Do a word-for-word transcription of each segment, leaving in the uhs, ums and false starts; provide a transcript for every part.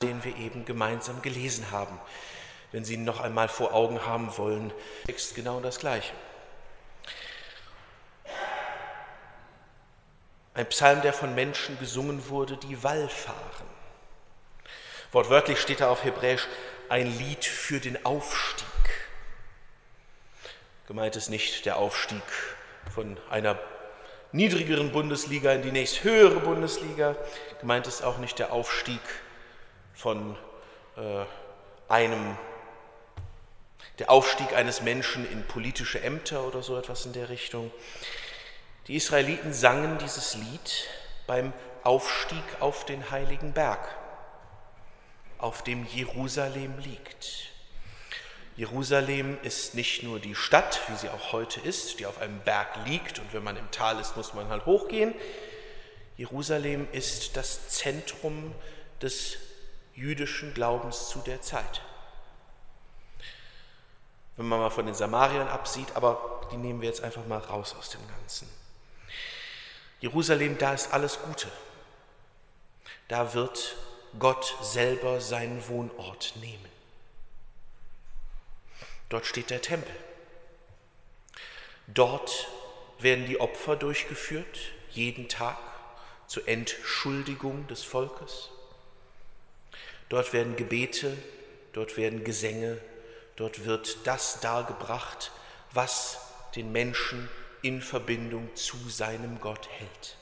den wir eben gemeinsam gelesen haben. Wenn Sie ihn noch einmal vor Augen haben wollen, Text genau das Gleiche. Ein Psalm, der von Menschen gesungen wurde, die wallfahren. Wortwörtlich steht da auf Hebräisch ein Lied für den Aufstieg. Gemeint ist nicht der Aufstieg von einer niedrigeren Bundesliga in die nächst höhere Bundesliga. Gemeint ist auch nicht der Aufstieg von äh, einem, der Aufstieg eines Menschen in politische Ämter oder so etwas in der Richtung. Die Israeliten sangen dieses Lied beim Aufstieg auf den heiligen Berg, auf dem Jerusalem liegt. Jerusalem ist nicht nur die Stadt, wie sie auch heute ist, die auf einem Berg liegt, und wenn man im Tal ist, muss man halt hochgehen. Jerusalem ist das Zentrum des jüdischen Glaubens zu der Zeit. Wenn man mal von den Samariern absieht, aber die nehmen wir jetzt einfach mal raus aus dem Ganzen. Jerusalem, da ist alles Gute. Da wird Gott selber seinen Wohnort nehmen. Dort steht der Tempel. Dort werden die Opfer durchgeführt, jeden Tag, zur Entschuldigung des Volkes. Dort werden Gebete, dort werden Gesänge, dort wird das dargebracht, was den Menschen in Verbindung zu seinem Gott hält.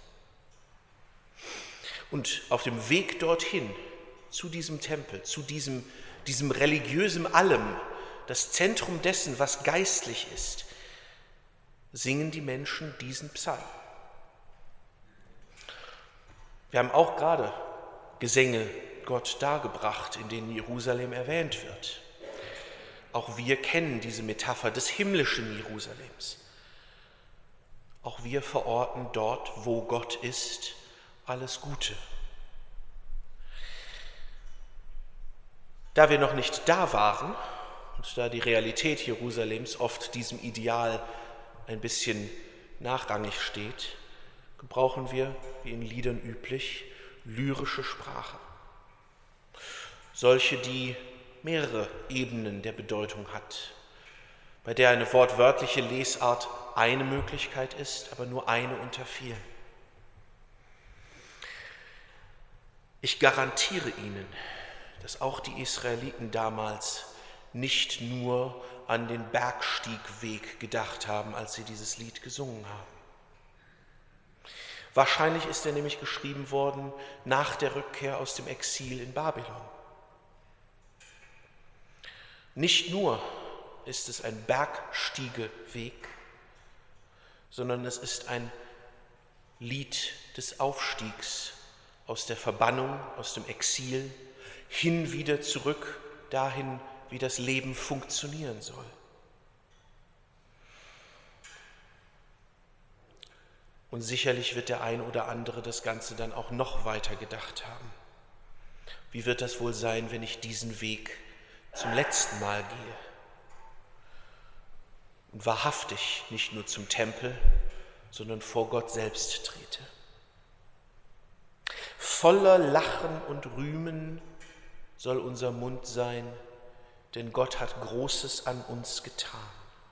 Und auf dem Weg dorthin, zu diesem Tempel, zu diesem, diesem religiösen Allem, das Zentrum dessen, was geistlich ist, singen die Menschen diesen Psalm. Wir haben auch gerade Gesänge Gott dargebracht, in denen Jerusalem erwähnt wird. Auch wir kennen diese Metapher des himmlischen Jerusalems. Auch wir verorten dort, wo Gott ist, alles Gute. Da wir noch nicht da waren und da die Realität Jerusalems oft diesem Ideal ein bisschen nachrangig steht, gebrauchen wir, wie in Liedern üblich, lyrische Sprache. Solche, die mehrere Ebenen der Bedeutung hat, bei der eine wortwörtliche Lesart eine Möglichkeit ist, aber nur eine unter vielen. Ich garantiere Ihnen, dass auch die Israeliten damals nicht nur an den Bergstiegweg gedacht haben, als sie dieses Lied gesungen haben. Wahrscheinlich ist er nämlich geschrieben worden nach der Rückkehr aus dem Exil in Babylon. Nicht nur ist es ein Bergstiegeweg, sondern es ist ein Lied des Aufstiegs aus der Verbannung, aus dem Exil, hin wieder zurück dahin, wie das Leben funktionieren soll. Und sicherlich wird der ein oder andere das Ganze dann auch noch weiter gedacht haben. Wie wird das wohl sein, wenn ich diesen Weg zum letzten Mal gehe und wahrhaftig nicht nur zum Tempel, sondern vor Gott selbst trete? Voller Lachen und Rühmen soll unser Mund sein, denn Gott hat Großes an uns getan.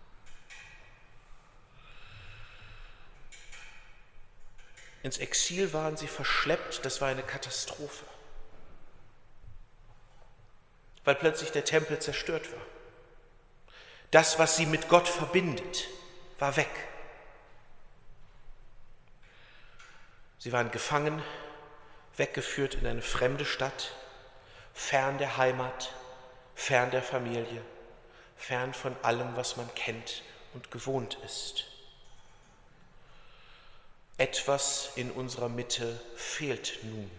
Ins Exil waren sie verschleppt, das war eine Katastrophe, weil plötzlich der Tempel zerstört war. Das, was sie mit Gott verbindet, war weg. Sie waren gefangen, weggeführt in eine fremde Stadt, fern der Heimat, fern der Familie, fern von allem, was man kennt und gewohnt ist. Etwas in unserer Mitte fehlt nun.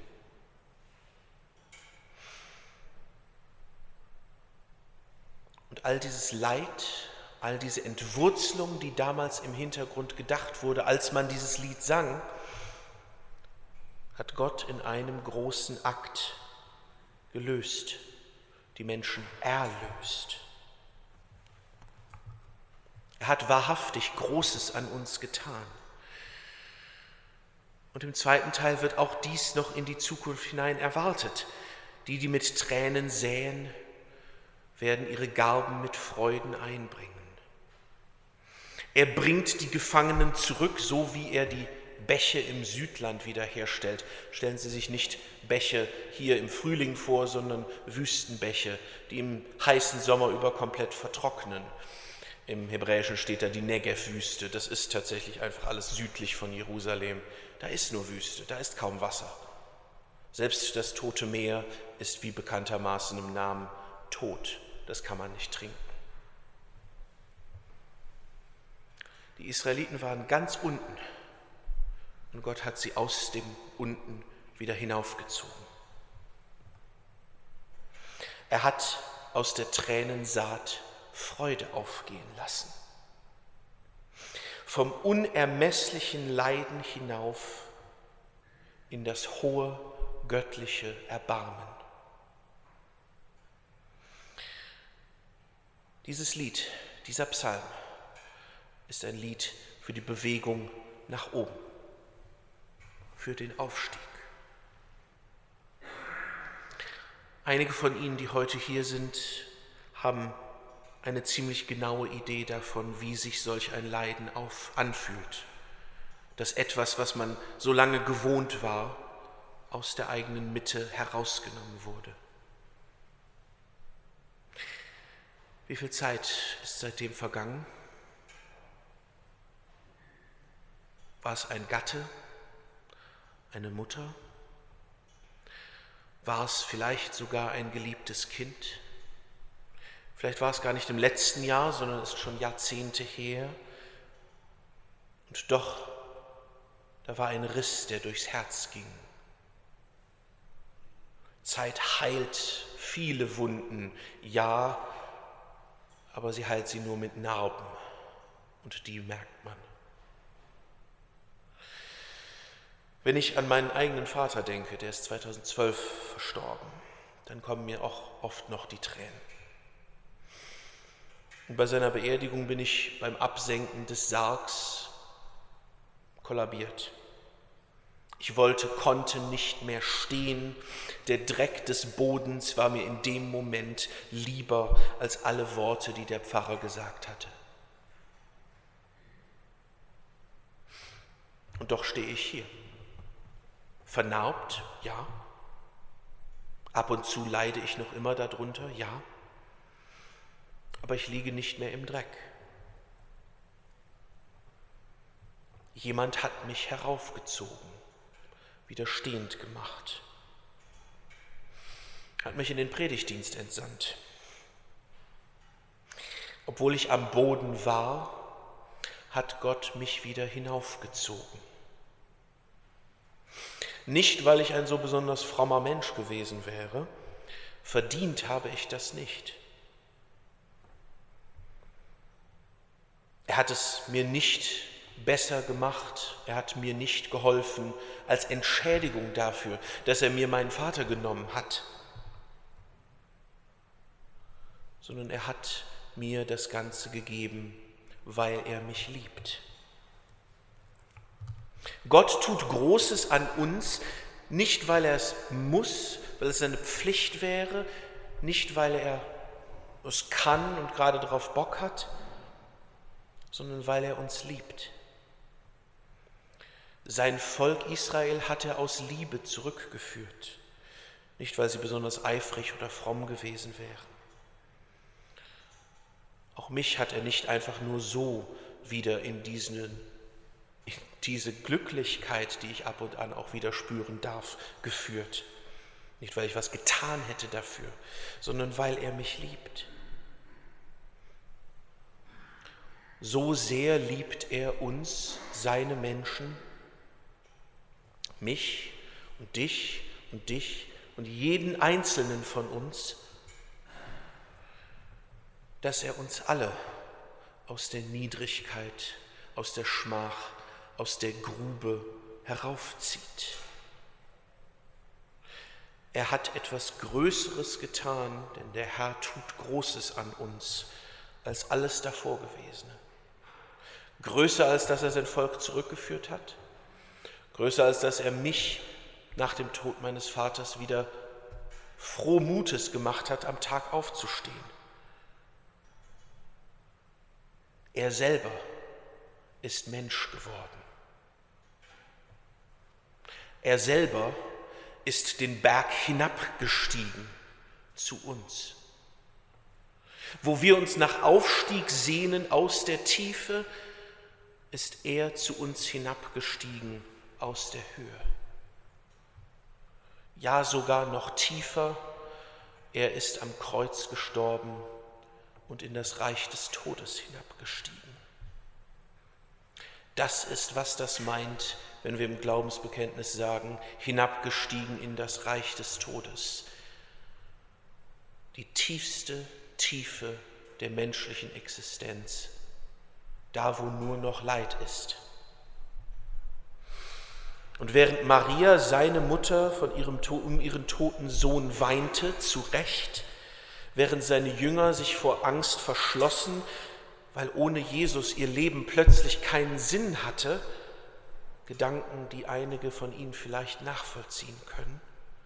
Und all dieses Leid, all diese Entwurzelung, die damals im Hintergrund gedacht wurde, als man dieses Lied sang, hat Gott in einem großen Akt gelöst, die Menschen erlöst. Er hat wahrhaftig Großes an uns getan. Und im zweiten Teil wird auch dies noch in die Zukunft hinein erwartet. Die, die mit Tränen säen, werden ihre Garben mit Freuden einbringen. Er bringt die Gefangenen zurück, so wie er die Bäche im Südland wiederherstellt. Stellen Sie sich nicht Bäche hier im Frühling vor, sondern Wüstenbäche, die im heißen Sommer über komplett vertrocknen. Im Hebräischen steht da die Negev-Wüste. Das ist tatsächlich einfach alles südlich von Jerusalem. Da ist nur Wüste, da ist kaum Wasser. Selbst das Tote Meer ist wie bekanntermaßen im Namen tot. Das kann man nicht trinken. Die Israeliten waren ganz unten und Gott hat sie aus dem Unten wieder hinaufgezogen. Er hat aus der Tränensaat Freude aufgehen lassen. Vom unermesslichen Leiden hinauf in das hohe göttliche Erbarmen. Dieses Lied, dieser Psalm ist ein Lied für die Bewegung nach oben, für den Aufstieg. Einige von Ihnen, die heute hier sind, haben eine ziemlich genaue Idee davon, wie sich solch ein Leiden auf, anfühlt. Dass etwas, was man so lange gewohnt war, aus der eigenen Mitte herausgenommen wurde. Wie viel Zeit ist seitdem vergangen? War es ein Gatte, eine Mutter? War es vielleicht sogar ein geliebtes Kind? Vielleicht war es gar nicht im letzten Jahr, sondern es ist schon Jahrzehnte her. Und doch, da war ein Riss, der durchs Herz ging. Zeit heilt viele Wunden, ja, aber sie heilt sie nur mit Narben und die merkt man. Wenn ich an meinen eigenen Vater denke, der ist zweitausendzwölf verstorben, dann kommen mir auch oft noch die Tränen. Und bei seiner Beerdigung bin ich beim Absenken des Sargs kollabiert. Ich wollte, konnte nicht mehr stehen. Der Dreck des Bodens war mir in dem Moment lieber als alle Worte, die der Pfarrer gesagt hatte. Und doch stehe ich hier. Vernarbt, ja. Ab und zu leide ich noch immer darunter, ja. Aber ich liege nicht mehr im Dreck. Jemand hat mich heraufgezogen, wieder stehend gemacht, hat mich in den Predigtdienst entsandt. Obwohl ich am Boden war, hat Gott mich wieder hinaufgezogen. Nicht, weil ich ein so besonders frommer Mensch gewesen wäre, verdient habe ich das nicht. Er hat es mir nicht besser gemacht, er hat mir nicht geholfen als Entschädigung dafür, dass er mir meinen Vater genommen hat, sondern er hat mir das Ganze gegeben, weil er mich liebt. Gott tut Großes an uns, nicht weil er es muss, weil es seine Pflicht wäre, nicht weil er es kann und gerade darauf Bock hat, sondern weil er uns liebt. Sein Volk Israel hat er aus Liebe zurückgeführt, nicht weil sie besonders eifrig oder fromm gewesen wären. Auch mich hat er nicht einfach nur so wieder in, diesen, in diese Glücklichkeit, die ich ab und an auch wieder spüren darf, geführt. Nicht, weil ich was getan hätte dafür, sondern weil er mich liebt. So sehr liebt er uns, seine Menschen, mich und dich und dich und jeden Einzelnen von uns, dass er uns alle aus der Niedrigkeit, aus der Schmach, aus der Grube heraufzieht. Er hat etwas Größeres getan, denn der Herr tut Großes an uns als alles davor gewesene. Größer als dass er sein Volk zurückgeführt hat, größer als dass er mich nach dem Tod meines Vaters wieder frohmutes gemacht hat, am Tag aufzustehen. Er selber ist Mensch geworden. Er selber ist den Berg hinabgestiegen zu uns. Wo wir uns nach Aufstieg sehnen aus der Tiefe, ist er zu uns hinabgestiegen aus der Höhe. Ja, sogar noch tiefer, er ist am Kreuz gestorben und in das Reich des Todes hinabgestiegen. Das ist, was das meint, wenn wir im Glaubensbekenntnis sagen, hinabgestiegen in das Reich des Todes. Die tiefste Tiefe der menschlichen Existenz, da wo nur noch Leid ist. Und während Maria, seine Mutter, von ihrem, um ihren toten Sohn weinte, zu Recht, während seine Jünger sich vor Angst verschlossen, weil ohne Jesus ihr Leben plötzlich keinen Sinn hatte, Gedanken, die einige von ihnen vielleicht nachvollziehen können,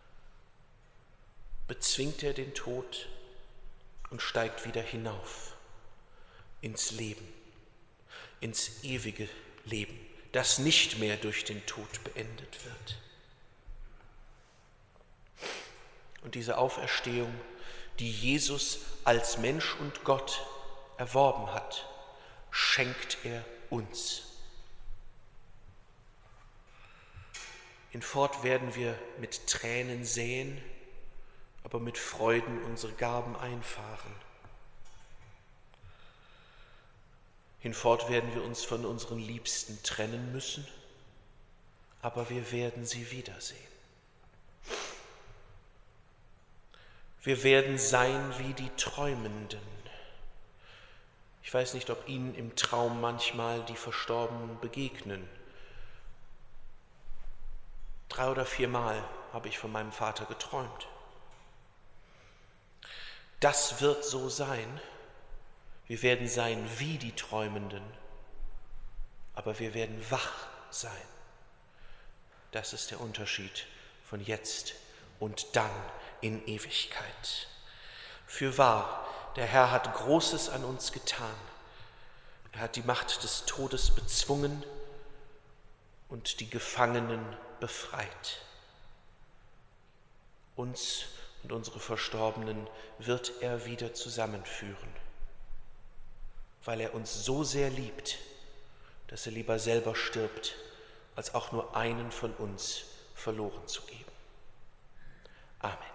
bezwingt er den Tod und steigt wieder hinauf ins Leben, ins ewige Leben, das nicht mehr durch den Tod beendet wird. Und diese Auferstehung, die Jesus als Mensch und Gott erworben hat, schenkt er uns. Hinfort werden wir mit Tränen säen, aber mit Freuden unsere Gaben einfahren. Hinfort werden wir uns von unseren Liebsten trennen müssen, aber wir werden sie wiedersehen. Wir werden sein wie die Träumenden. Ich weiß nicht, ob Ihnen im Traum manchmal die Verstorbenen begegnen. Drei oder viermal habe ich von meinem Vater geträumt. Das wird so sein. Wir werden sein wie die Träumenden, aber wir werden wach sein. Das ist der Unterschied von jetzt und dann in Ewigkeit. Fürwahr, der Herr hat Großes an uns getan. Er hat die Macht des Todes bezwungen und die Gefangenen befreit. Uns und unsere Verstorbenen wird er wieder zusammenführen, weil er uns so sehr liebt, dass er lieber selber stirbt, als auch nur einen von uns verloren zu geben. Amen.